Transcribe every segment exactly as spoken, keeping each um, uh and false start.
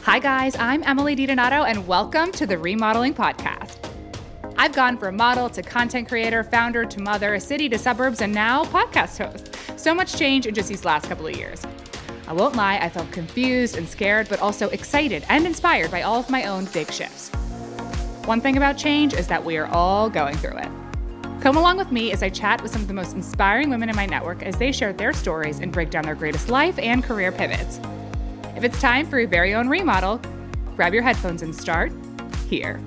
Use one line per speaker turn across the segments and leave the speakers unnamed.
Hi guys, I'm Emily DiDonato and welcome to the Remodeling Podcast. I've gone from model to content creator, founder to mother, city to suburbs, and now podcast host. So much change in just these last couple of years. I won't lie, I felt confused and scared, but also excited and inspired by all of my own big shifts. One thing about change is that we are all going through it. Come along with me as I chat with some of the most inspiring women in my network as they share their stories and break down their greatest life and career pivots. If it's time for your very own remodel, grab your headphones and start here.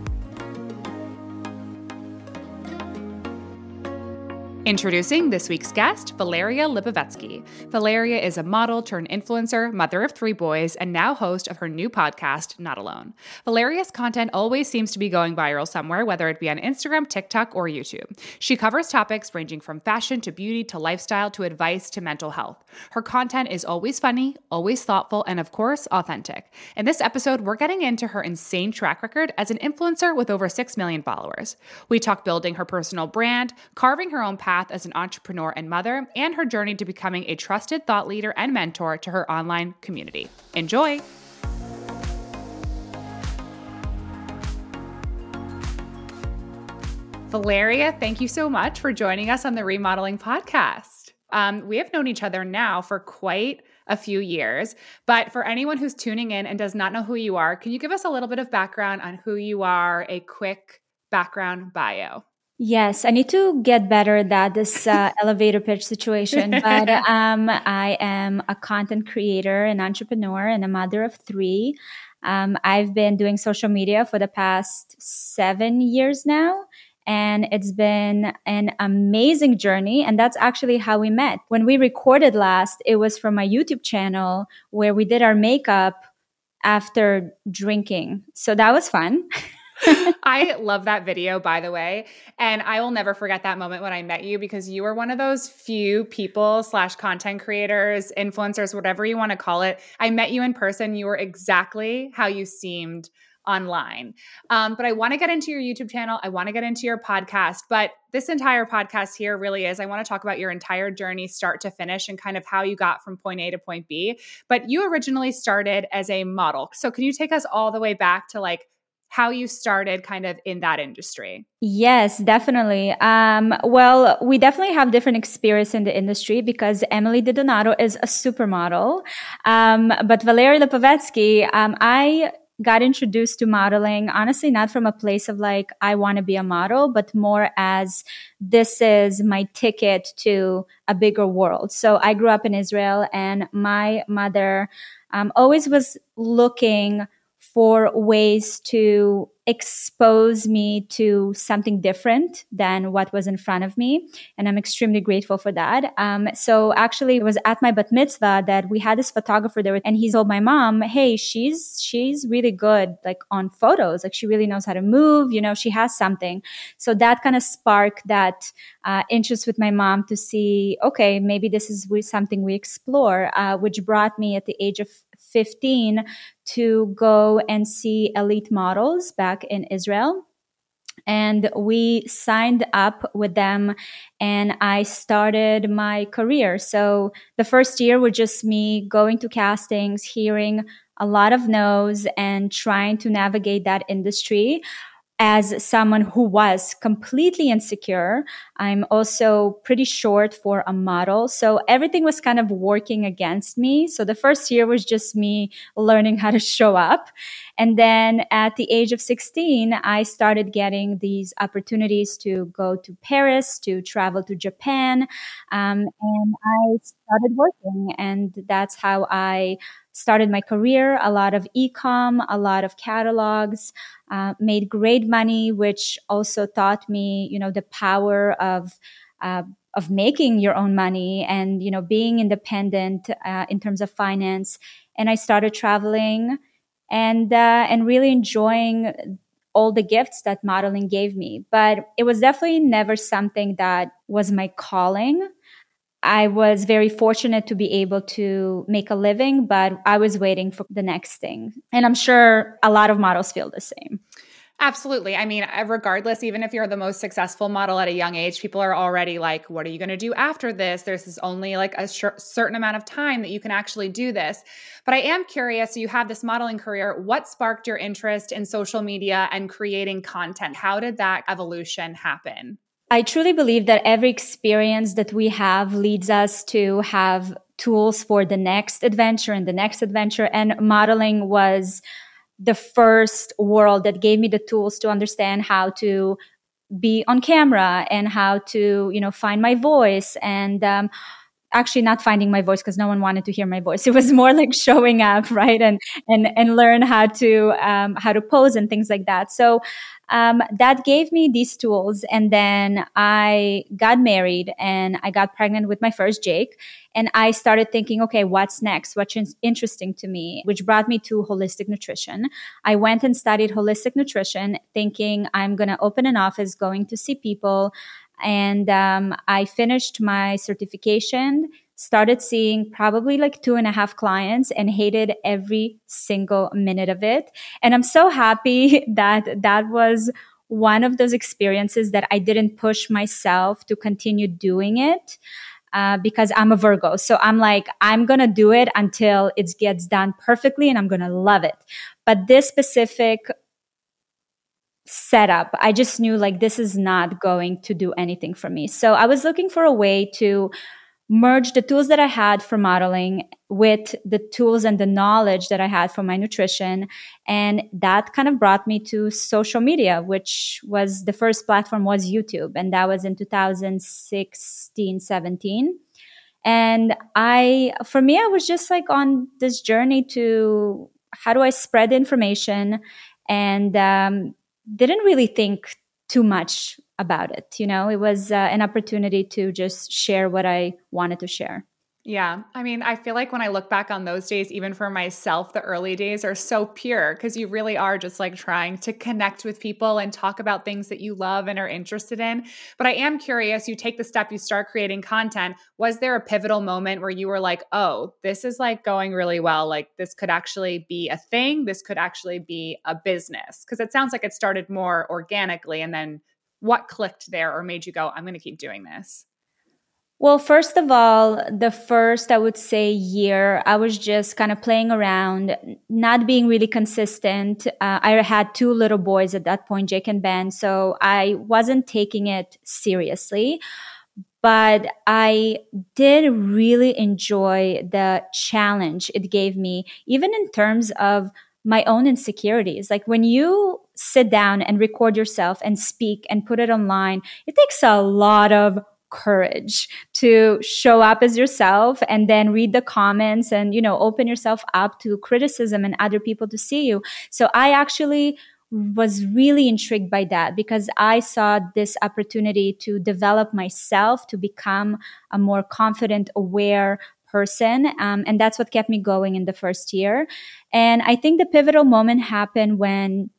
Introducing this week's guest, Valeria Lipovetsky. Valeria is a model turned influencer, mother of three boys, and now host of her new podcast, Not Alone. Valeria's content always seems to be going viral somewhere, whether it be on Instagram, TikTok, or YouTube. She covers topics ranging from fashion to beauty to lifestyle to advice to mental health. Her content is always funny, always thoughtful, and of course, authentic. In this episode, we're getting into her insane track record as an influencer with over six million followers. We talk building her personal brand, carving her own path as an entrepreneur and mother, and her journey to becoming a trusted thought leader and mentor to her online community. Enjoy! Valeria, thank you so much for joining us on the Remodeling Podcast. Um, we have known each other now for quite a few years, but for anyone who's tuning in and does not know who you are, can you give us a little bit of background on who you are, a quick background bio?
Yes, I need to get better at that, this uh, elevator pitch situation. But um, I am a content creator, an entrepreneur, and a mother of three. Um, I've been doing social media for the past seven years now. And it's been an amazing journey. And that's actually how we met. When we recorded last, it was from my YouTube channel where we did our makeup after drinking. So that was fun.
I love that video, by the way. And I will never forget that moment when I met you because you were one of those few people slash content creators, influencers, whatever you want to call it. I met you in person. You were exactly how you seemed online. Um, but I want to get into your YouTube channel. I want to get into your podcast. But this entire podcast here really is, I want to talk about your entire journey, start to finish, and kind of how you got from point A to point B. But you originally started as a model. So can you take us all the way back to like how you started kind of in that industry?
Yes, definitely. Um, well, we definitely have different experience in the industry because Emily DiDonato is a supermodel. Um, but Valeria Lipovetsky, um, I got introduced to modeling, honestly, not from a place of like, I want to be a model, but more as this is my ticket to a bigger world. So I grew up in Israel and my mother um, always was looking for ways to expose me to something different than what was in front of me. And I'm extremely grateful for that. Um, so actually it was at my bat mitzvah that we had this photographer there and he told my mom, hey, she's, she's really good, like on photos, like she really knows how to move, you know, she has something. So that kind of sparked that uh, interest with my mom to see, okay, maybe this is something we explore, uh, which brought me at the age of fifteen to go and see elite models back in Israel. And we signed up with them and I started my career. So the first year was just me going to castings, hearing a lot of no's and trying to navigate that industry. As someone who was completely insecure, I'm also pretty short for a model. So everything was kind of working against me. So the first year was just me learning how to show up. And then at the age of sixteen, I started getting these opportunities to go to Paris, to travel to Japan. Um, and I started working. And that's how I started my career. A lot of e-com, a lot of catalogs, uh, made great money, which also taught me, you know, the power of, uh, of making your own money and, you know, being independent, uh, in terms of finance. And I started traveling and, uh, and really enjoying all the gifts that modeling gave me. But it was definitely never something that was my calling. I was very fortunate to be able to make a living, but I was waiting for the next thing. And I'm sure a lot of models feel the same.
Absolutely. I mean, uh, regardless, even if you're the most successful model at a young age, people are already like, what are you going to do after this? There's this only like a sh- certain amount of time that you can actually do this. But I am curious, you have this modeling career. What sparked your interest in social media and creating content? How did that evolution happen?
I truly believe that every experience that we have leads us to have tools for the next adventure and the next adventure. And modeling was the first world that gave me the tools to understand how to be on camera and how to, you know, find my voice and, um, actually not finding my voice because no one wanted to hear my voice. It was more like showing up, right? And, and, and learn how to, um, how to pose and things like that. So, um, that gave me these tools. And then I got married and I got pregnant with my first Jake. And I started thinking, okay, what's next? What's interesting to me? Which brought me to holistic nutrition. I went and studied holistic nutrition thinking I'm going to open an office, going to see people. And um, I finished my certification, started seeing probably like two and a half clients and hated every single minute of it. And I'm so happy that that was one of those experiences that I didn't push myself to continue doing it. Uh, because I'm a Virgo. So I'm like, I'm going to do it until it gets done perfectly and I'm going to love it. But this specific setup, I just knew like this is not going to do anything for me. So I was looking for a way to merge the tools that I had for modeling with the tools and the knowledge that I had for my nutrition. And that kind of brought me to social media, which was the first platform was YouTube. And that was in two thousand sixteen, seventeen. And I, for me, I was just like on this journey to how do I spread information and um, didn't really think too much about it. You know, it was uh, an opportunity to just share what I wanted to share.
Yeah. I mean, I feel like when I look back on those days, even for myself, the early days are so pure because you really are just like trying to connect with people and talk about things that you love and are interested in. But I am curious, you take the step, you start creating content. Was there a pivotal moment where you were like, oh, this is like going really well. Like this could actually be a thing. This could actually be a business. Because it sounds like it started more organically. And then what clicked there or made you go, I'm going to keep doing this?
Well, first of all, the first, I would say, year, I was just kind of playing around, not being really consistent. Uh, I had two little boys at that point, Jake and Ben, so I wasn't taking it seriously. But I did really enjoy the challenge it gave me, even in terms of my own insecurities. Like when you sit down and record yourself and speak and put it online, it takes a lot of courage to show up as yourself and then read the comments and, you know, open yourself up to criticism and other people to see you. So I actually was really intrigued by that because I saw this opportunity to develop myself, to become a more confident, aware person. Um, and that's what kept me going in the first year. And I think the pivotal moment happened when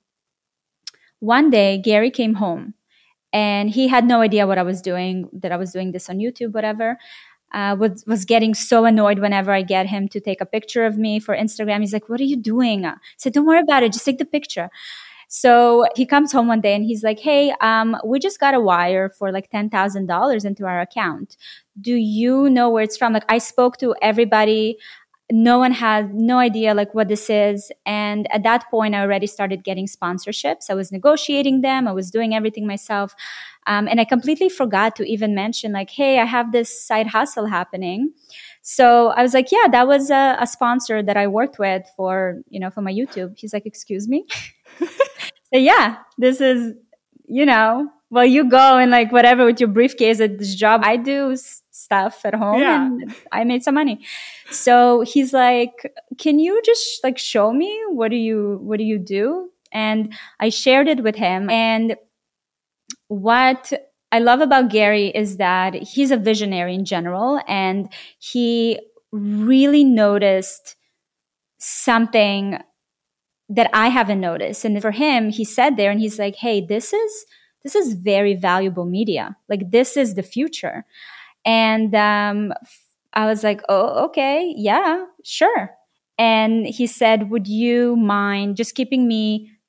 one day Gary came home. And he had no idea what I was doing, that I was doing this on YouTube, whatever. Uh, was, was getting so annoyed whenever I get him to take a picture of me for Instagram. He's like, what are you doing? I said, don't worry about it. Just take the picture. So he comes home one day and he's like, hey, um, we just got a wire for like ten thousand dollars into our account. Do you know where it's from? Like I spoke to everybody. No one had no idea like what this is. And at that point, I already started getting sponsorships. I was negotiating them. I was doing everything myself. Um, and I completely forgot to even mention like, hey, I have this side hustle happening. So I was like, yeah, that was a, a sponsor that I worked with for, you know, for my YouTube. He's like, excuse me. So yeah, this is, you know, well, you go and like whatever with your briefcase at this job. I do s- stuff at home yeah. and I made some money. So he's like, can you just like show me what do you, what do you do? And I shared it with him. And what I love about Gary is that he's a visionary in general. And he really noticed something that I haven't noticed. And for him, he sat there and he's like, hey, this is, this is very valuable media. Like this is the future. And um, I was like, oh, okay, yeah, sure. And he said, would you mind just keeping me,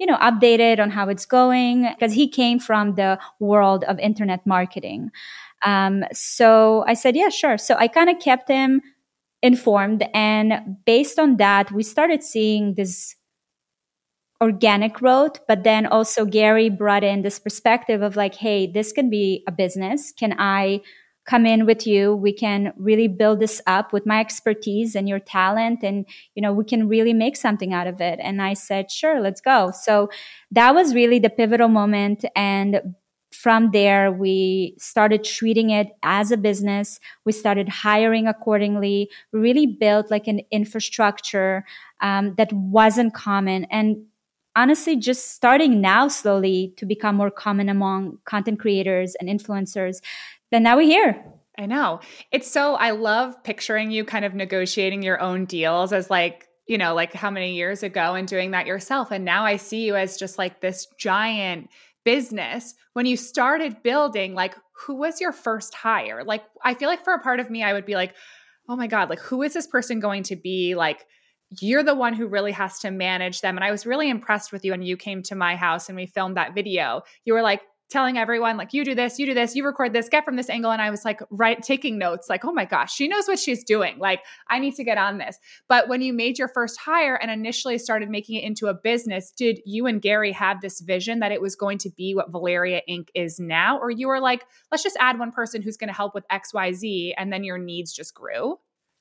you know, updated on how it's going, because he came from the world of internet marketing. Um, so I said, yeah, sure. So I kind of kept him informed. And based on that, we started seeing this organic growth. But then also Gary brought in this perspective of like, hey, this can be a business. Can I come in with you? We can really build this up with my expertise and your talent. And, you know, we can really make something out of it. And I said, sure, let's go. So that was really the pivotal moment. And from there, we started treating it as a business. We started hiring accordingly. We really built like an infrastructure um, that wasn't common. And honestly, just starting now slowly to become more common among content creators and influencers. Then now we're here.
I know. It's so, I love picturing you kind of negotiating your own deals as like, you know, like how many years ago and doing that yourself. And now I see you as just like this giant business. When you started building, like, who was your first hire? Like, I feel like for a part of me, I would be like, oh my God, like, who is this person going to be? Like, you're the one who really has to manage them. And I was really impressed with you when you came to my house and we filmed that video. You were like telling everyone, like, you do this, you do this, you record this, get from this angle. And I was like, right, taking notes, like, oh my gosh, she knows what she's doing. Like, I need to get on this. But when you made your first hire and initially started making it into a business, did you and Gary have this vision that it was going to be what Valeria Incorporated is now? Or you were like, let's just add one person who's going to help with X, Y, Z, and then your needs just grew?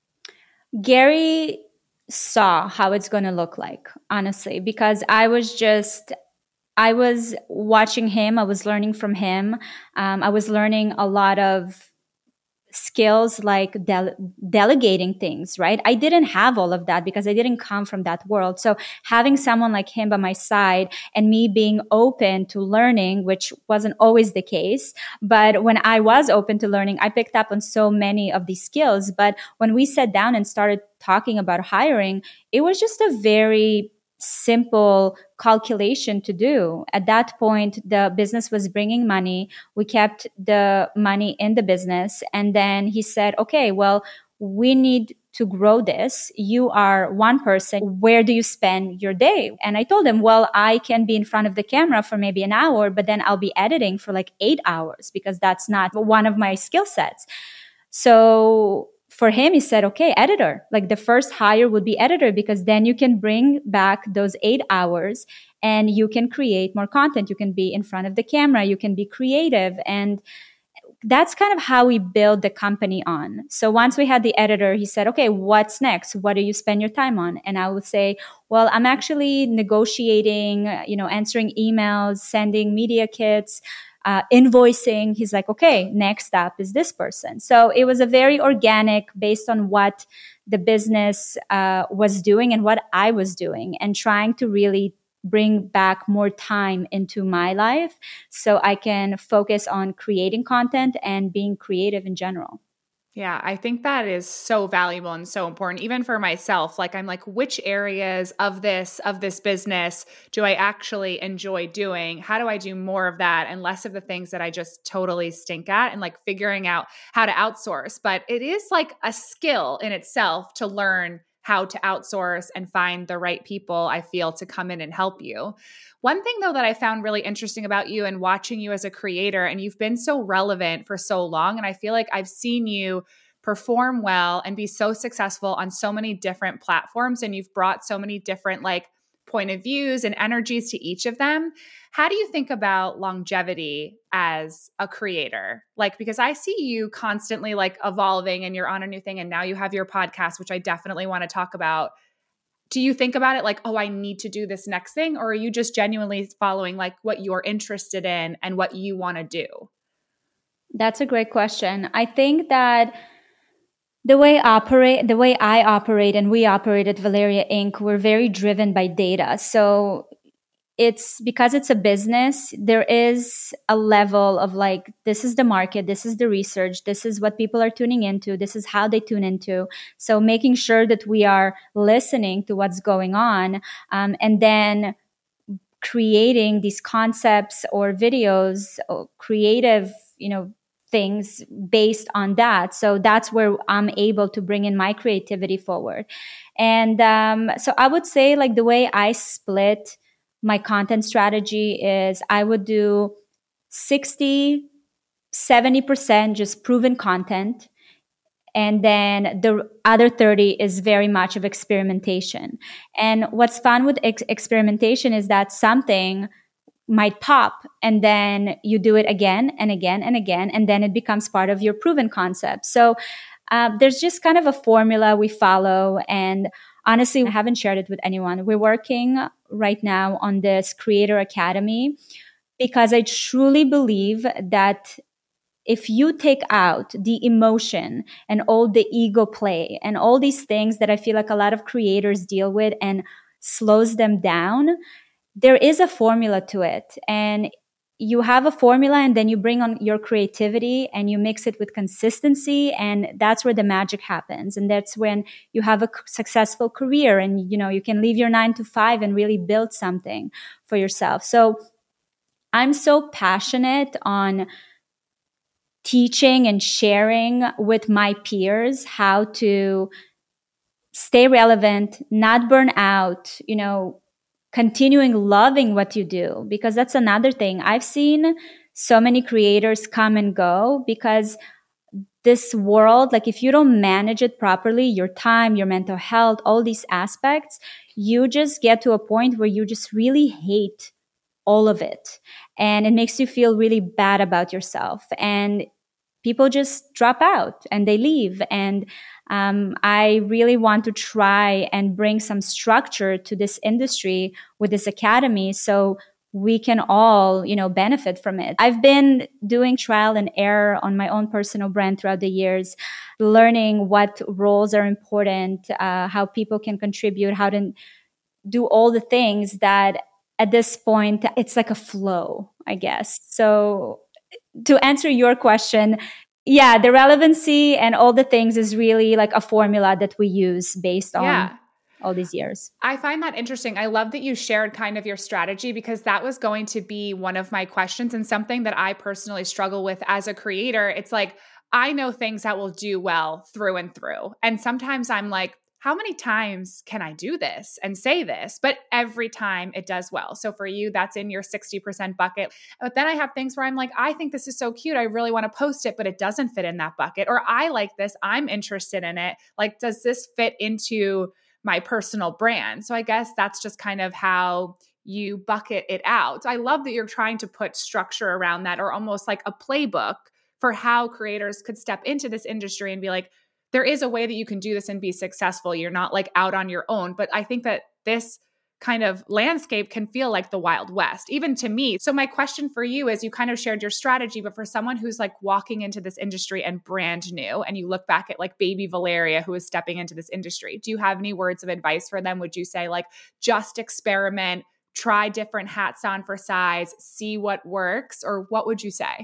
Gary saw how it's going to look like, honestly, because I was just, I was watching him. I was learning from him. Um, I was learning a lot of skills like dele- delegating things, right? I didn't have all of that because I didn't come from that world. So having someone like him by my side and me being open to learning, which wasn't always the case, but when I was open to learning, I picked up on so many of these skills. But when we sat down and started talking about hiring, it was just a very simple calculation to do. At that point, the business was bringing money. We kept the money in the business. And then he said, okay, well, we need to grow this. You are one person. Where do you spend your day? And I told him, well, I can be in front of the camera for maybe an hour, but then I'll be editing for like eight hours because that's not one of my skill sets. So for him, he said, okay, editor. Like the first hire would be editor because then you can bring back those eight hours and you can create more content. You can be in front of the camera. You can be creative. And that's kind of how we build the company on. So once we had the editor, he said, okay, what's next? What do you spend your time on? And I would say, well, I'm actually negotiating, you know, answering emails, sending media kits, Uh, invoicing. He's like, okay, next up is this person. So it was a very organic based on what the business uh, was doing and what I was doing and trying to really bring back more time into my life so I can focus on creating content and being creative in general.
Yeah, I think that is so valuable and so important, even for myself. Like, I'm like, which areas of this, of this business do I actually enjoy doing? How do I do more of that and less of the things that I just totally stink at, and like figuring out how to outsource. But it is like a skill in itself to learn how to outsource and find the right people, I feel, to come in and help you. One thing, though, that I found really interesting about you and watching you as a creator, and you've been so relevant for so long, and I feel like I've seen you perform well and be so successful on so many different platforms, and you've brought so many different like point of views and energies to each of them. How do you think about longevity as a creator? Like, because I see you constantly like evolving and you're on a new thing, and now you have your podcast, which I definitely want to talk about. Do you think about it like, oh, I need to do this next thing? Or are you just genuinely following like what you're interested in and what you want to do?
That's a great question. I think that the way operate, the way I operate and we operate at Valeria Incorporated, we're very driven by data. So it's because it's a business, there is a level of like, this is the market, this is the research, this is what people are tuning into, this is how they tune into. So making sure that we are listening to what's going on, um, and then creating these concepts or videos or creative, you know, things based on that. So that's where I'm able to bring in my creativity forward. And um, so I would say like the way I split my content strategy is I would do sixty, seventy percent just proven content. And then the other thirty is very much of experimentation. And what's fun with ex- experimentation is that something might pop and then you do it again and again and again, and then it becomes part of your proven concept. So uh, there's just kind of a formula we follow. And honestly, I haven't shared it with anyone. We're working right now on this Creator Academy because I truly believe that if you take out the emotion and all the ego play and all these things that I feel like a lot of creators deal with and slows them down, there is a formula to it. And you have a formula and then you bring on your creativity and you mix it with consistency. And that's where the magic happens. And that's when you have a successful career and, you know, you can leave your nine to five and really build something for yourself. So I'm so passionate on teaching and sharing with my peers how to stay relevant, not burn out, you know, continuing loving what you do, because that's another thing. I've seen so many creators come and go because this world, like if you don't manage it properly, your time, your mental health, all these aspects, you just get to a point where you just really hate all of it. And it makes you feel really bad about yourself. And people just drop out and they leave. And um, I really want to try and bring some structure to this industry with this academy so we can all, you know, benefit from it. I've been doing trial and error on my own personal brand throughout the years, learning what roles are important, uh, how people can contribute, how to do all the things that at this point, it's like a flow, I guess. So to answer your question, yeah, the relevancy and all the things is really like a formula that we use based on yeah. all these years.
I find that interesting. I love that you shared kind of your strategy because that was going to be one of my questions and something that I personally struggle with as a creator. It's like, I know things that will do well through and through. And sometimes I'm like, how many times can I do this and say this? But every time it does well. So for you, that's in your sixty percent bucket. But then I have things where I'm like, I think this is so cute. I really want to post it, but it doesn't fit in that bucket. Or I like this. I'm interested in it. Like, does this fit into my personal brand? So I guess that's just kind of how you bucket it out. I love that you're trying to put structure around that, or almost like a playbook for how creators could step into this industry and be like, there is a way that you can do this and be successful. You're not like out on your own. But I think that this kind of landscape can feel like the Wild West, even to me. So my question for you is, you kind of shared your strategy, but for someone who's like walking into this industry and brand new, and you look back at like baby Valeria, who is stepping into this industry, do you have any words of advice for them? Would you say like, just experiment, try different hats on for size, see what works? Or what would you say?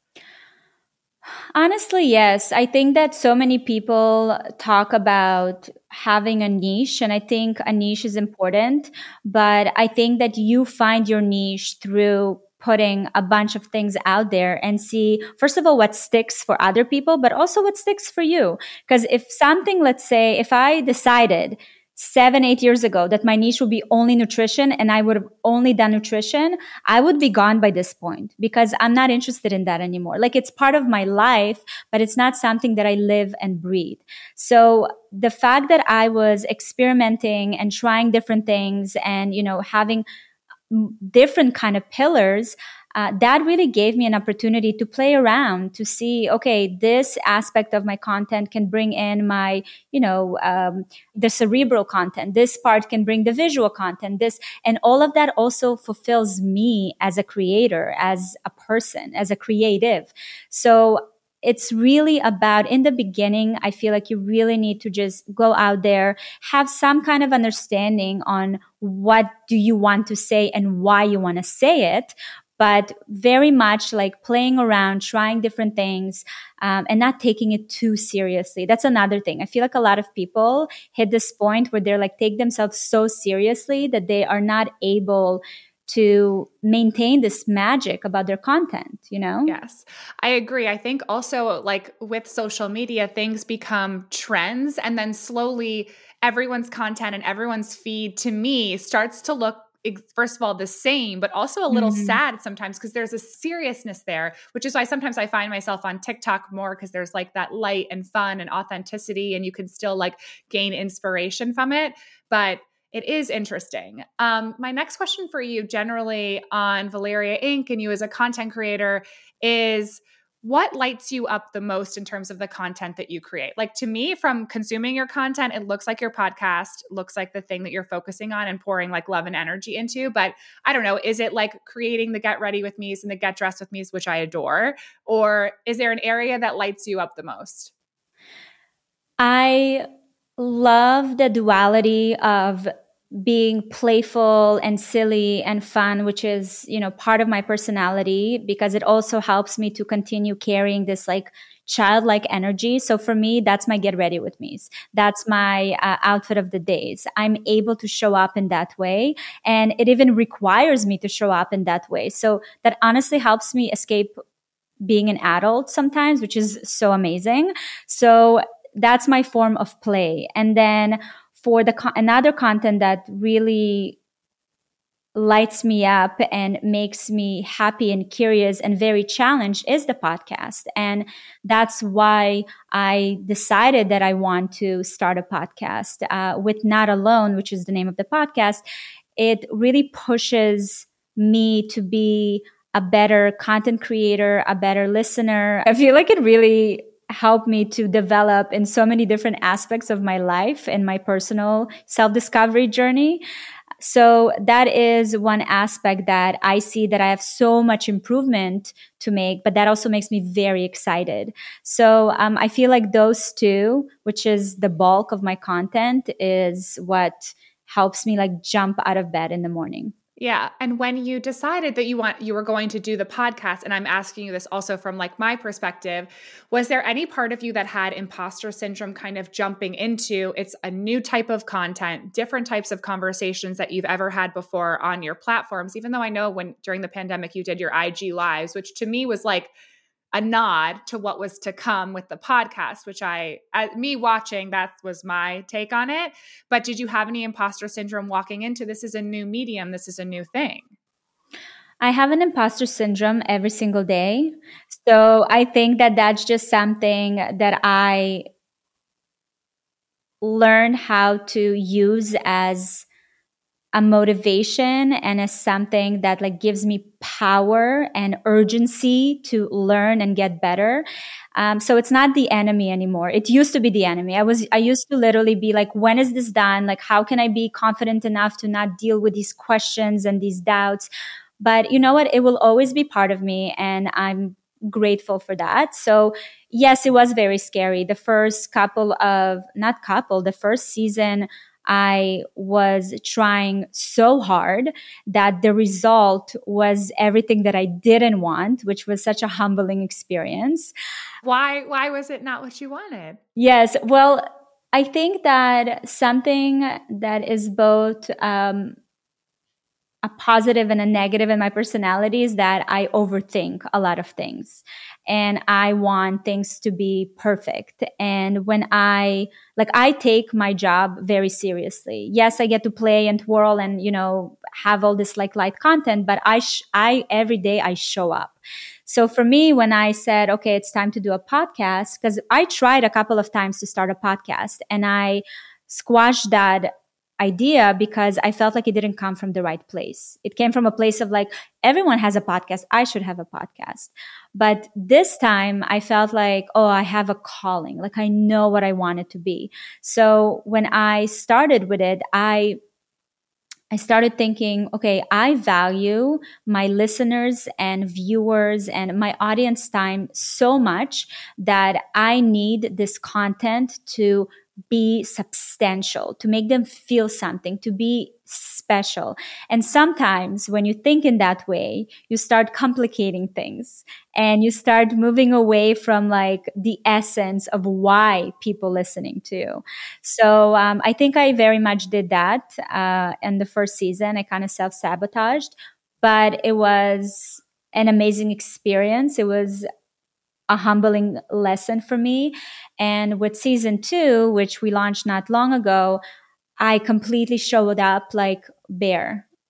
Honestly, yes. I think that so many people talk about having a niche, and I think a niche is important, but I think that you find your niche through putting a bunch of things out there and see, first of all, what sticks for other people, but also what sticks for you. Because if something, let's say, if I decided seven, eight years ago that my niche would be only nutrition and I would have only done nutrition, I would be gone by this point because I'm not interested in that anymore. Like, it's part of my life, but it's not something that I live and breathe. So the fact that I was experimenting and trying different things and, you know, having different kind of pillars, Uh, that really gave me an opportunity to play around, to see, okay, this aspect of my content can bring in my, you know, um, the cerebral content. This part can bring the visual content, this, and all of that also fulfills me as a creator, as a person, as a creative. So it's really about, in the beginning, I feel like you really need to just go out there, have some kind of understanding on what do you want to say and why you want to say it, but very much like playing around, trying different things, um, and not taking it too seriously. That's another thing. I feel like a lot of people hit this point where they're like, take themselves so seriously that they are not able to maintain this magic about their content, you know?
Yes, I agree. I think also like with social media, things become trends, and then slowly everyone's content and everyone's feed, to me, starts to look first of all, the same, but also a little mm-hmm. sad sometimes because there's a seriousness there, which is why sometimes I find myself on TikTok more because there's like that light and fun and authenticity, and you can still like gain inspiration from it. But it is interesting. Um, my next question for you generally on Valeria Incorporated and you as a content creator is, what lights you up the most in terms of the content that you create? Like, to me, from consuming your content, it looks like your podcast, looks like the thing that you're focusing on and pouring like love and energy into. But I don't know, is it like creating the Get Ready With Me's and the Get Dressed With Me's, which I adore? Or is there an area that lights you up the most?
I love the duality of being playful and silly and fun, which is, you know, part of my personality, because it also helps me to continue carrying this like childlike energy. So for me, that's my Get Ready With Me's. That's my uh, outfit of the days. I'm able to show up in that way. And it even requires me to show up in that way. So that honestly helps me escape being an adult sometimes, which is so amazing. So that's my form of play. And then for the co- another content that really lights me up and makes me happy and curious and very challenged is the podcast. And that's why I decided that I want to start a podcast uh, with Not Alone, which is the name of the podcast. It really pushes me to be a better content creator, a better listener. I feel like it really helped me to develop in so many different aspects of my life and my personal self-discovery journey. So that is one aspect that I see that I have so much improvement to make, but that also makes me very excited. So um, I feel like those two, which is the bulk of my content, is what helps me like jump out of bed in the morning.
Yeah. And when you decided that you want, you were going to do the podcast, and I'm asking you this also from like my perspective, was there any part of you that had imposter syndrome kind of jumping into, it's a new type of content, different types of conversations that you've ever had before on your platforms? Even though I know when during the pandemic you did your I G lives, which to me was like a nod to what was to come with the podcast, which I, as me watching, that was my take on it. But did you have any imposter syndrome walking into this is a new medium, this is a new thing?
I have an imposter syndrome every single day. So I think that that's just something that I learn how to use as a motivation and as something that like gives me power and urgency to learn and get better. Um, so it's not the enemy anymore. It used to be the enemy. I was, I used to literally be like, when is this done? Like, how can I be confident enough to not deal with these questions and these doubts? But you know what? It will always be part of me, and I'm grateful for that. So yes, it was very scary. The first couple of, not couple, the first season, I was trying so hard that the result was everything that I didn't want, which was such a humbling experience.
Why, why was it not what you wanted?
Yes. Well, I think that something that is both um, a positive and a negative in my personality is that I overthink a lot of things and I want things to be perfect. And when I, like, I take my job very seriously. Yes, I get to play and twirl and, you know, have all this like light content, but I, sh- I, every day I show up. So for me, when I said, okay, it's time to do a podcast, because I tried a couple of times to start a podcast and I squashed that idea because I felt like it didn't come from the right place. It came from a place of like, everyone has a podcast. I should have a podcast. But this time I felt like, oh, I have a calling. Like I know what I want it to be. So when I started with it, I I started thinking, okay, I value my listeners and viewers and my audience time so much that I need this content to be substantial, to make them feel something, to be special. And sometimes when you think in that way, you start complicating things and you start moving away from like the essence of why people listening to you. So um, I think I very much did that uh, in the first season. I kind of self-sabotaged, but it was an amazing experience. It was a humbling lesson for me. And with season two, which we launched not long ago, I completely showed up like bare.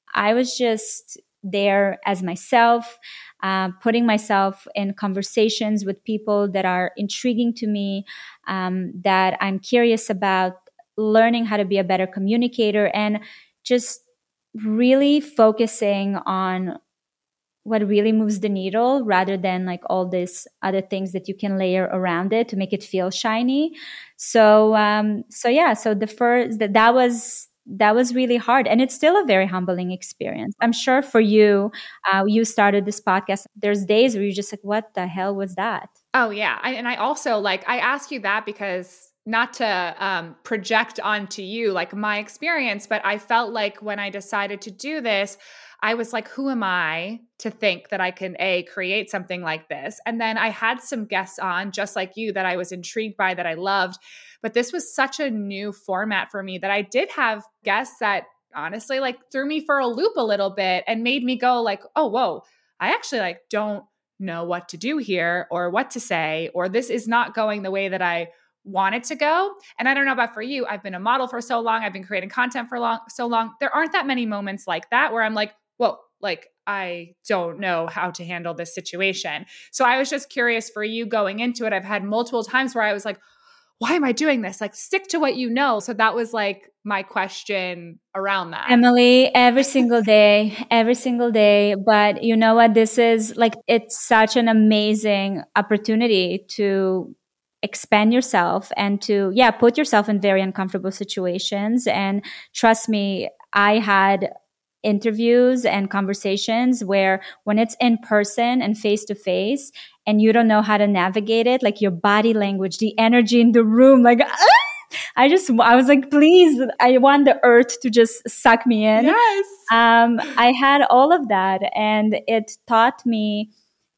I was just there as myself, uh, putting myself in conversations with people that are intriguing to me, um, that I'm curious about, learning how to be a better communicator, and just really focusing on what really moves the needle rather than like all these other things that you can layer around it to make it feel shiny. So, um, so yeah, so the first that, that was, that was really hard, and it's still a very humbling experience. I'm sure for you, uh, you started this podcast. There's days where you're just like, what the hell was that?
Oh yeah. I, and I also like, I ask you that because not to um, project onto you like my experience, but I felt like when I decided to do this, I was like, who am I to think that I can A, create something like this? And then I had some guests on just like you that I was intrigued by, that I loved. But this was such a new format for me that I did have guests that honestly like threw me for a loop a little bit and made me go like, oh, whoa, I actually like don't know what to do here or what to say, or this is not going the way that I want it to go. And I don't know about for you, I've been a model for so long. I've been creating content for long, so long. There aren't that many moments like that where I'm like, whoa, like I don't know how to handle this situation. So I was just curious for you going into it. I've had multiple times where I was like, why am I doing this? Like stick to what you know. So that was like my question around that.
Emily, every single day, every single day. But you know what? This is like, it's such an amazing opportunity to expand yourself and to, yeah, put yourself in very uncomfortable situations. And trust me, I had interviews and conversations where when it's in person and face to face and you don't know how to navigate it, like your body language, the energy in the room, like, ah! I just, I was like, please, I want the earth to just suck me in.
Yes.
Um, I had all of that, and it taught me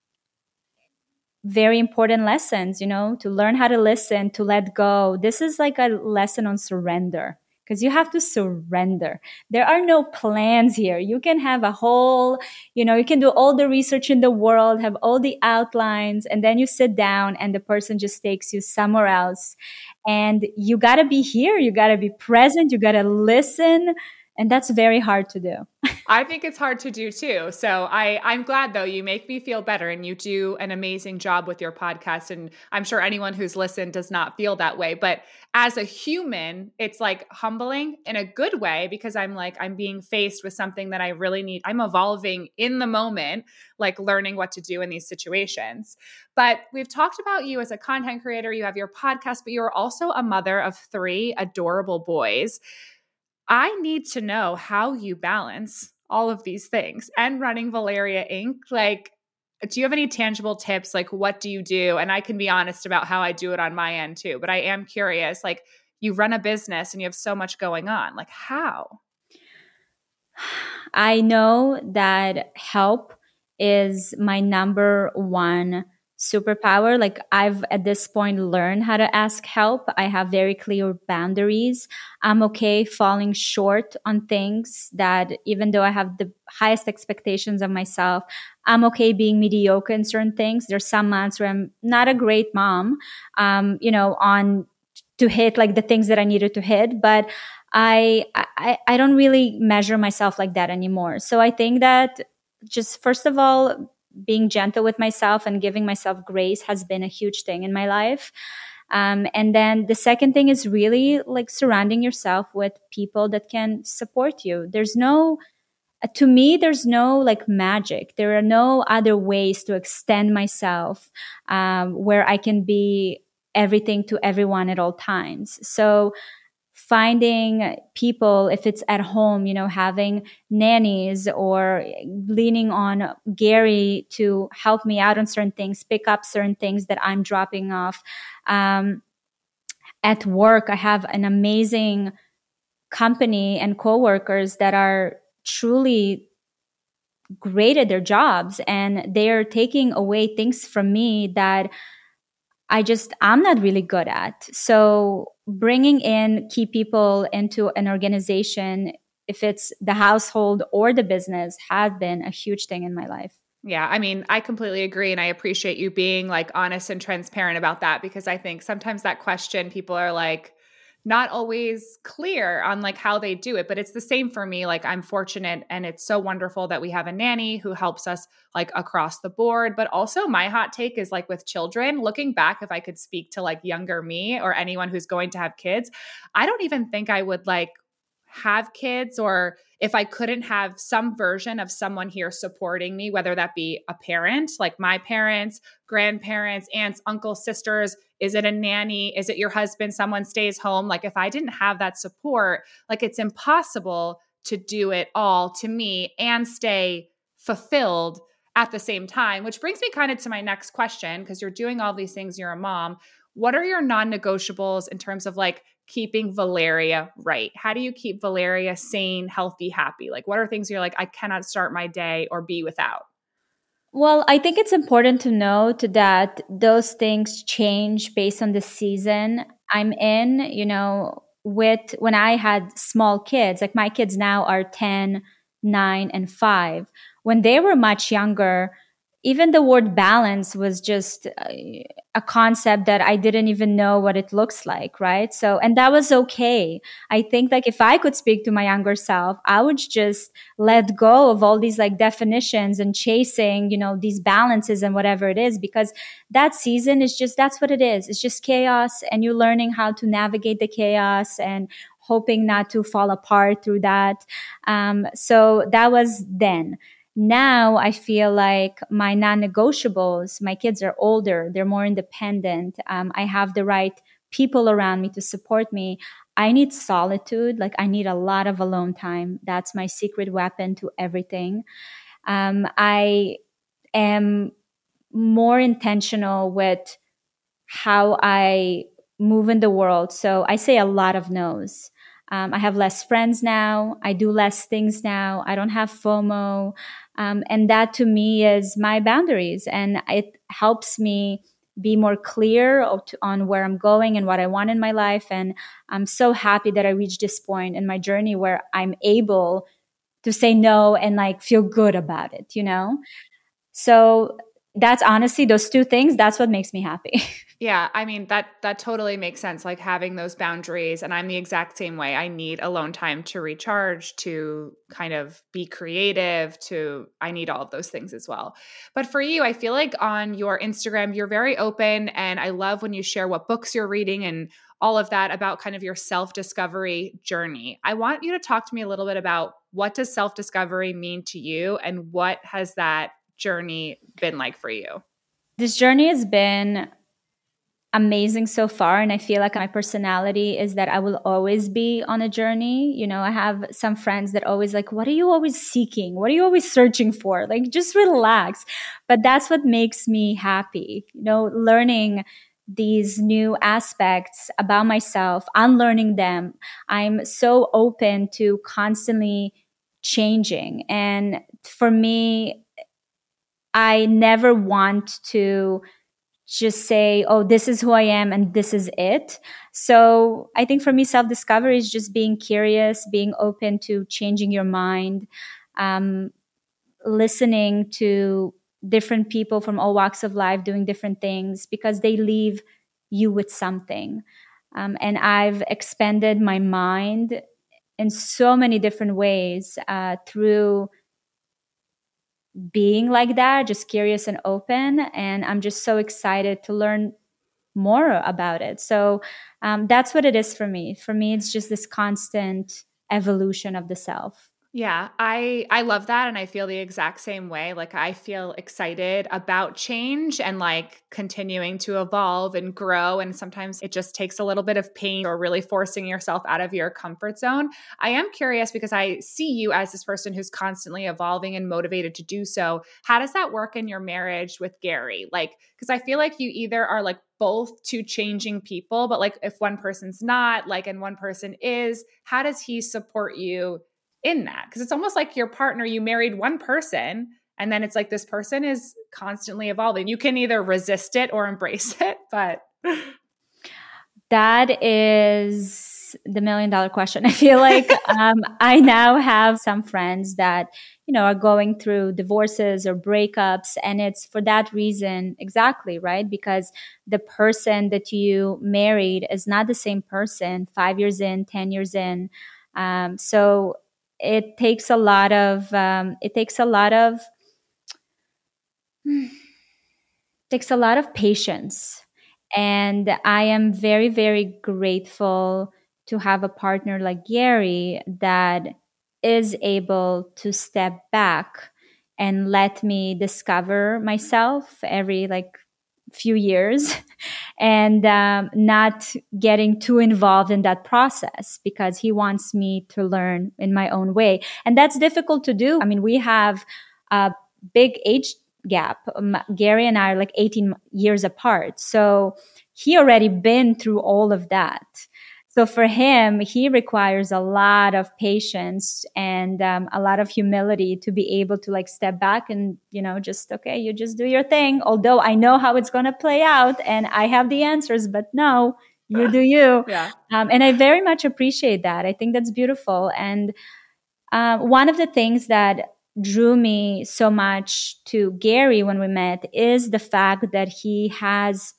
very important lessons, you know, to learn how to listen, to let go. This is like a lesson on surrender, because you have to surrender. There are no plans here. You can have a whole, you know, you can do all the research in the world, have all the outlines, and then you sit down and the person just takes you somewhere else. And you got to be here. You got to be present. You got to listen. And that's very hard to do.
I think it's hard to do too. So I, I'm glad though, you make me feel better and you do an amazing job with your podcast. And I'm sure anyone who's listened does not feel that way. But as a human, it's like humbling in a good way, because I'm like, I'm being faced with something that I really need. I'm evolving in the moment, like learning what to do in these situations. But we've talked about you as a content creator. You have your podcast, but you're also a mother of three adorable boys. I need to know how you balance all of these things and running Valeria Incorporated. Like, do you have any tangible tips? Like, what do you do? And I can be honest about how I do it on my end too, but I am curious, like you run a business and you have so much going on, like how?
I know that help is my number one superpower. Like I've at this point learned how to ask help. I have very clear boundaries. I'm okay falling short on things that, even though I have the highest expectations of myself, I'm okay being mediocre in certain things. There's some months where I'm not a great mom, um, you know, on to hit like the things that I needed to hit, but I, I I don't really measure myself like that anymore. So I think that just first of all, being gentle with myself and giving myself grace has been a huge thing in my life. Um, and then the second thing is really like surrounding yourself with people that can support you. There's no, to me, there's no like magic. There are no other ways to extend myself um, where I can be everything to everyone at all times. So finding people, if it's at home, you know, having nannies or leaning on Gary to help me out on certain things, pick up certain things that I'm dropping off. Um, at work, I have an amazing company and coworkers that are truly great at their jobs, and they're taking away things from me that I just, I'm not really good at. So bringing in key people into an organization, if it's the household or the business, has been a huge thing in my life.
Yeah. I mean, I completely agree. And I appreciate you being like honest and transparent about that, because I think sometimes that question, people are like, not always clear on like how they do it, but it's the same for me. Like I'm fortunate and it's so wonderful that we have a nanny who helps us like across the board. But also my hot take is like with children, looking back, if I could speak to like younger me or anyone who's going to have kids, I don't even think I would like have kids, or if I couldn't have some version of someone here supporting me, whether that be a parent, like my parents, grandparents, aunts, uncles, sisters, is it a nanny? Is it your husband? Someone stays home. Like if I didn't have that support, like it's impossible to do it all to me and stay fulfilled at the same time, which brings me kind of to my next question, because you're doing all these things, you're a mom. What are your non-negotiables in terms of like keeping Valeria right? How do you keep Valeria sane, healthy, happy? Like what are things you're like, I cannot start my day or be without?
Well, I think it's important to note that those things change based on the season I'm in. You know, with when I had small kids, like my kids now are ten, nine, and five. When they were much younger, even the word balance was just a, a concept that I didn't even know what it looks like, right? So, and that was okay. I think like if I could speak to my younger self, I would just let go of all these like definitions and chasing, you know, these balances and whatever it is, because that season is just, that's what it is. It's just chaos, and you're learning how to navigate the chaos and hoping not to fall apart through that. Um, so that was then. Now I feel like my non-negotiables, my kids are older, they're more independent. Um, I have the right people around me to support me. I need solitude. Like I need a lot of alone time. That's my secret weapon to everything. Um, I am more intentional with how I move in the world. So I say a lot of no's. Um, I have less friends now. I do less things now. I don't have FOMO. Um, and that to me is my boundaries. And it helps me be more clear on where I'm going and what I want in my life. And I'm so happy that I reached this point in my journey where I'm able to say no and like feel good about it, you know? So that's honestly those two things. That's what makes me happy.
Yeah, I mean, that that totally makes sense, like having those boundaries. And I'm the exact same way. I need alone time to recharge, to kind of be creative, to I need all of those things as well. But for you, I feel like on your Instagram, you're very open. And I love when you share what books you're reading and all of that about kind of your self-discovery journey. I want you to talk to me a little bit about what does self-discovery mean to you, and what has that journey been like for you?
This journey has been amazing so far. And I feel like my personality is that I will always be on a journey. You know, I have some friends that always like, what are you always seeking? What are you always searching for? Like, just relax. But that's what makes me happy. You know, learning these new aspects about myself, unlearning them. I'm so open to constantly changing. And for me, I never want to just say, oh, this is who I am and this is it. So I think for me, self-discovery is just being curious, being open to changing your mind, um, listening to different people from all walks of life doing different things, because they leave you with something. Um, and I've expanded my mind in so many different ways uh, through being like that, just curious and open. And I'm just so excited to learn more about it. So um, that's what it is for me. For me, it's just this constant evolution of the self.
Yeah, I I love that, and I feel the exact same way. Like I feel excited about change and like continuing to evolve and grow, and sometimes it just takes a little bit of pain or really forcing yourself out of your comfort zone. I am curious because I see you as this person who's constantly evolving and motivated to do so. How does that work in your marriage with Gary? Like, because I feel like you either are like both two changing people, but like if one person's not, like, and one person is, how does he support you in that? Because it's almost like your partner, you married one person, and then it's like this person is constantly evolving. You can either resist it or embrace it, but
that is is the million dollar question. I feel like um, I now have some friends that, you know, are going through divorces or breakups. And it's for that reason, exactly, right? Because the person that you married is not the same person five years in, ten years in. Um, so it takes a lot of, um, it takes a lot of, takes a lot of patience. And I am very, very grateful to have a partner like Gary that is able to step back and let me discover myself every like few years and um, not getting too involved in that process because he wants me to learn in my own way. And that's difficult to do. I mean, we have a big age gap. Um, Gary and I are like eighteen years apart. So he already been through all of that. So for him, he requires a lot of patience and um, a lot of humility to be able to like step back and, you know, just, okay, you just do your thing. Although I know how it's going to play out and I have the answers, but no, you do you.
Yeah.
Um, and I very much appreciate that. I think that's beautiful. And uh, one of the things that drew me so much to Gary when we met is the fact that he has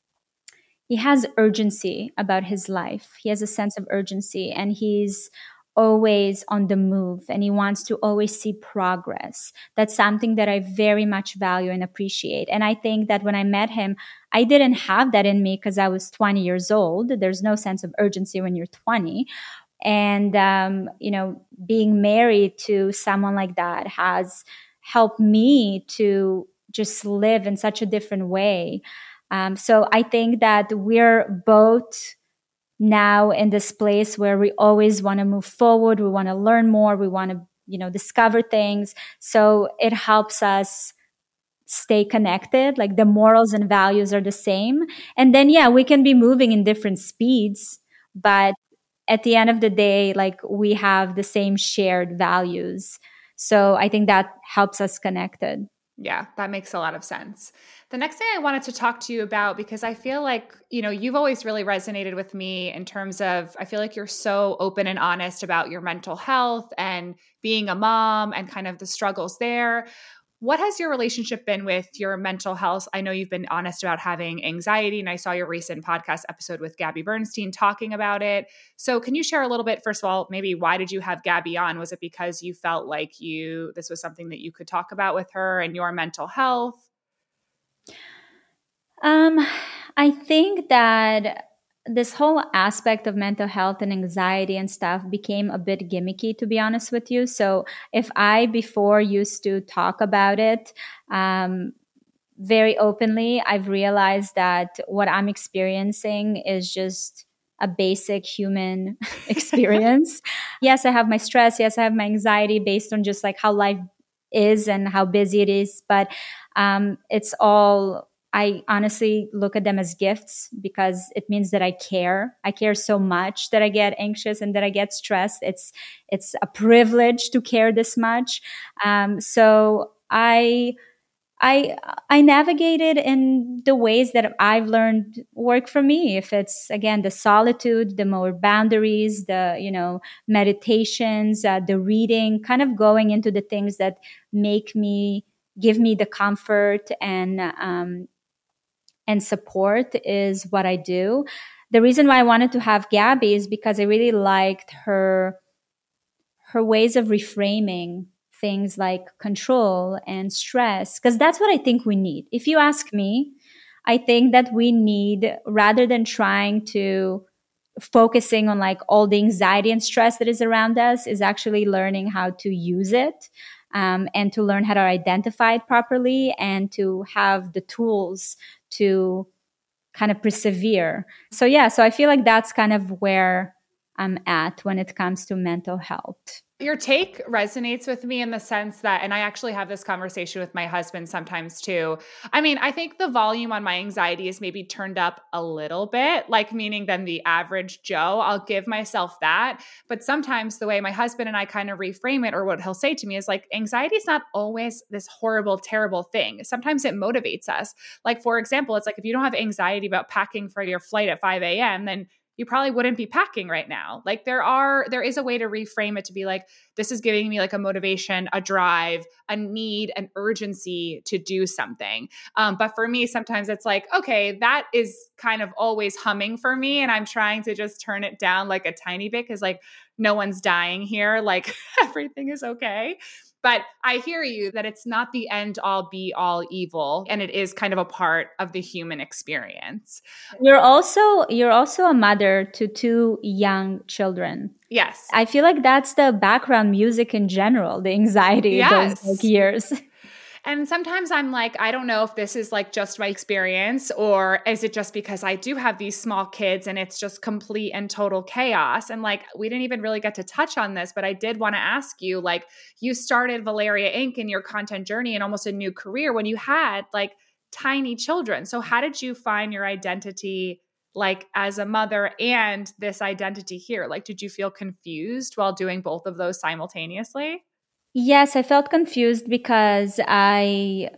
he has urgency about his life. He has a sense of urgency and he's always on the move and he wants to always see progress. That's something that I very much value and appreciate. And I think that when I met him, I didn't have that in me because I was twenty years old. There's no sense of urgency when you're twenty. And, um, you know, being married to someone like that has helped me to just live in such a different way. Um, so I think that we're both now in this place where we always want to move forward. We want to learn more. We want to, you know, discover things. So it helps us stay connected. Like the morals and values are the same. And then, yeah, we can be moving in different speeds, but at the end of the day, like we have the same shared values. So I think that helps us connected.
Yeah, that makes a lot of sense. The next thing I wanted to talk to you about, because I feel like, you know, you've always really resonated with me in terms of, I feel like you're so open and honest about your mental health and being a mom and kind of the struggles there. What has your relationship been with your mental health? I know you've been honest about having anxiety, and I saw your recent podcast episode with Gabby Bernstein talking about it. So can you share a little bit, first of all, maybe why did you have Gabby on? Was it because you felt like you this was something that you could talk about with her and your mental health?
Um, I think that this whole aspect of mental health and anxiety and stuff became a bit gimmicky, to be honest with you. So if I before used to talk about it um, very openly, I've realized that what I'm experiencing is just a basic human experience. Yes, I have my stress. Yes, I have my anxiety based on just like how life is and how busy it is. But um, it's all I honestly look at them as gifts because it means that I care. I care so much that I get anxious and that I get stressed. It's it's a privilege to care this much. Um, so I I I navigated in the ways that I've learned work for me. If it's again the solitude, the more boundaries, the you know meditations, uh, the reading, kind of going into the things that make me give me the comfort and um, and support is what I do. The reason why I wanted to have Gabby is because I really liked her her ways of reframing things like control and stress, because that's what I think we need. If you ask me, I think that we need, rather than trying to focusing on like all the anxiety and stress that is around us, is actually learning how to use it um, and to learn how to identify it properly and to have the tools to kind of persevere. So yeah, so I feel like that's kind of where I'm at when it comes to mental health.
Your take resonates with me in the sense that, and I actually have this conversation with my husband sometimes too. I mean, I think the volume on my anxiety is maybe turned up a little bit, like meaning than the average Joe. I'll give myself that. But sometimes the way my husband and I kind of reframe it, or what he'll say to me is like, anxiety is not always this horrible, terrible thing. Sometimes it motivates us. Like, for example, it's like if you don't have anxiety about packing for your flight at five a.m., then you probably wouldn't be packing right now. Like there are, there is a way to reframe it to be like, this is giving me like a motivation, a drive, a need, an urgency to do something. Um, but for me, sometimes it's like, okay, that is kind of always humming for me. And I'm trying to just turn it down like a tiny bit because like no one's dying here. Like everything is okay. But I hear you that it's not the end all be all evil. And it is kind of a part of the human experience.
You're also you're also a mother to two young children.
Yes.
I feel like that's the background music in general, the anxiety
Yes.
those like years.
And sometimes I'm like, I don't know if this is like just my experience or is it just because I do have these small kids and it's just complete and total chaos. And like, we didn't even really get to touch on this, but I did want to ask you, like, you started Valeria Incorporated in your content journey and almost a new career when you had like tiny children. So how did you find your identity like as a mother and this identity here? Like, did you feel confused while doing both of those simultaneously?
Yes, I felt confused because I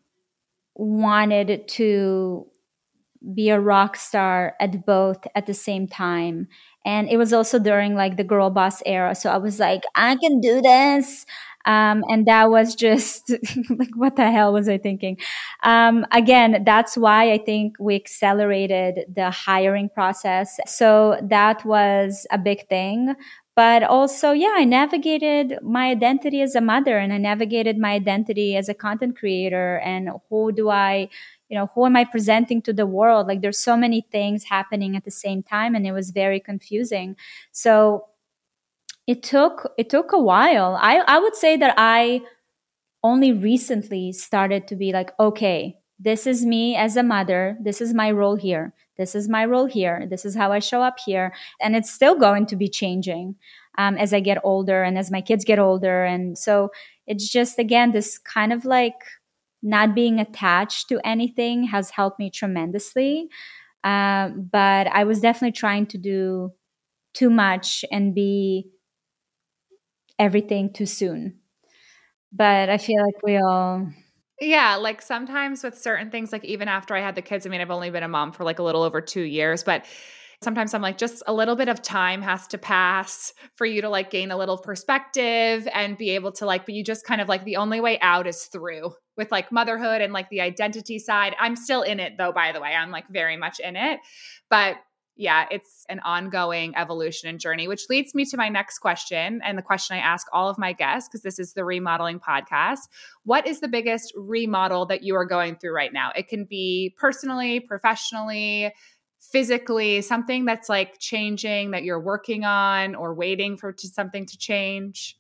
wanted to be a rock star at both at the same time. And it was also during like the girl boss era. So I was like, I can do this. Um, and that was just like, what the hell was I thinking? Um, again, that's why I think we accelerated the hiring process. So that was a big thing. But also, yeah, I navigated my identity as a mother and I navigated my identity as a content creator. And who do I, you know, who am I presenting to the world? Like there's so many things happening at the same time and it was very confusing. So it took, it took a while. I, I would say that I only recently started to be like, okay, this is me as a mother. This is my role here. This is my role here. This is how I show up here. And it's still going to be changing um, as I get older and as my kids get older. And so it's just, again, this kind of like not being attached to anything has helped me tremendously. Um, but I was definitely trying to do too much and be everything too soon. But I feel like we all...
Yeah, like sometimes with certain things, like even after I had the kids, I mean, I've only been a mom for like a little over two years, but sometimes I'm like, just a little bit of time has to pass for you to like gain a little perspective and be able to like, but you just kind of like the only way out is through with like motherhood and like the identity side. I'm still in it though, by the way, I'm like very much in it, but yeah, it's an ongoing evolution and journey, which leads me to my next question and the question I ask all of my guests, because this is the remodeling podcast. What is the biggest remodel that you are going through right now? It can be personally, professionally, physically, something that's like changing that you're working on or waiting for to, something to change.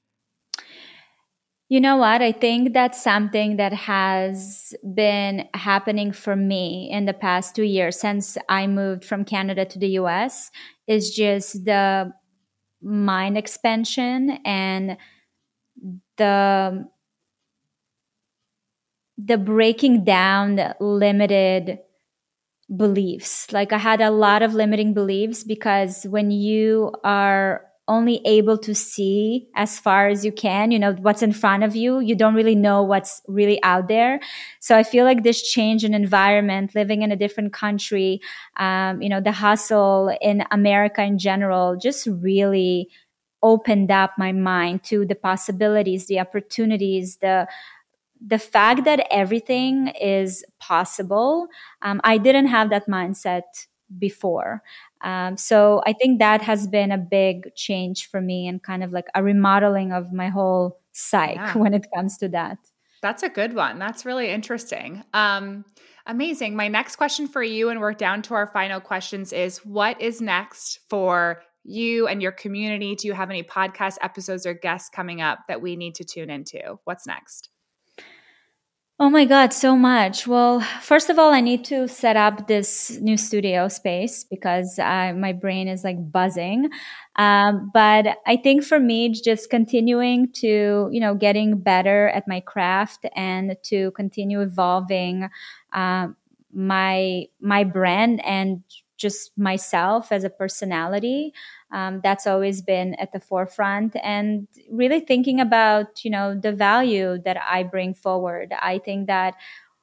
You know what? I think that's something that has been happening for me in the past two years since I moved from Canada to the U S is just the mind expansion and the the breaking down the limited beliefs. Like I had a lot of limiting beliefs because when you are only able to see as far as you can, you know, what's in front of you, you don't really know what's really out there. So I feel like this change in environment, living in a different country, um, you know, the hustle in America in general, just really opened up my mind to the possibilities, the opportunities, the the fact that everything is possible. Um, I didn't have that mindset before. Um, so I think that has been a big change for me and kind of like a remodeling of my whole psyche yeah. when it comes to that.
That's a good one. That's really interesting. Um, amazing. My next question for you, and we're down to our final questions, is what is next for you and your community? Do you have any podcast episodes or guests coming up that we need to tune into? What's next?
Oh my God, so much. Well, first of all, I need to set up this new studio space because uh, my brain is like buzzing. Um, but I think for me, just continuing to, you know, getting better at my craft and to continue evolving um, my my brand and just myself as a personality. Um, that's always been at the forefront, and really thinking about, you know, the value that I bring forward. I think that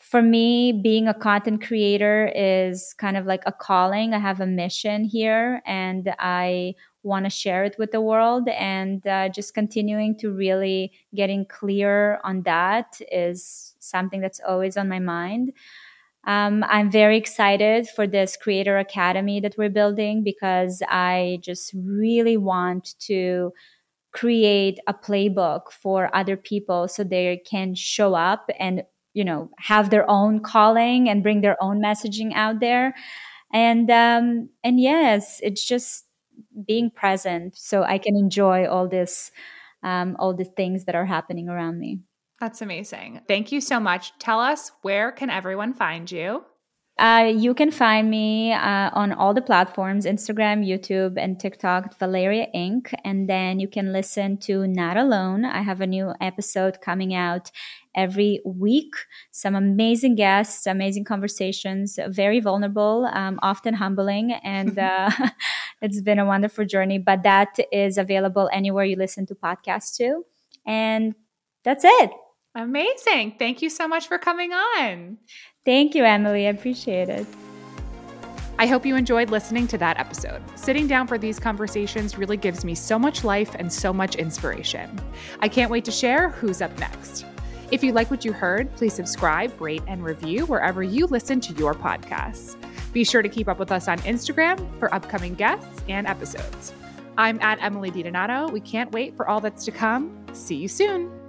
for me, being a content creator is kind of like a calling. I have a mission here, and I want to share it with the world. And uh, just continuing to really getting clear on that is something that's always on my mind. Um, I'm very excited for this Creator Academy that we're building, because I just really want to create a playbook for other people so they can show up and, you know, have their own calling and bring their own messaging out there. And, um, and yes, it's just being present so I can enjoy all this, um, all the things that are happening around me.
That's amazing. Thank you so much. Tell us, where can everyone find you?
Uh, you can find me uh, on all the platforms, Instagram, YouTube, and TikTok, Valeria Incorporated. And then you can listen to Not Alone. I have a new episode coming out every week. Some amazing guests, amazing conversations, very vulnerable, um, often humbling. And uh, it's been a wonderful journey. But that is available anywhere you listen to podcasts too. And that's it.
Amazing. Thank you so much for coming on.
Thank you, Emily. I appreciate it.
I hope you enjoyed listening to that episode. Sitting down for these conversations really gives me so much life and so much inspiration. I can't wait to share who's up next. If you like what you heard, please subscribe, rate, and review wherever you listen to your podcasts. Be sure to keep up with us on Instagram for upcoming guests and episodes. I'm at Emily DiDonato. We can't wait for all that's to come. See you soon.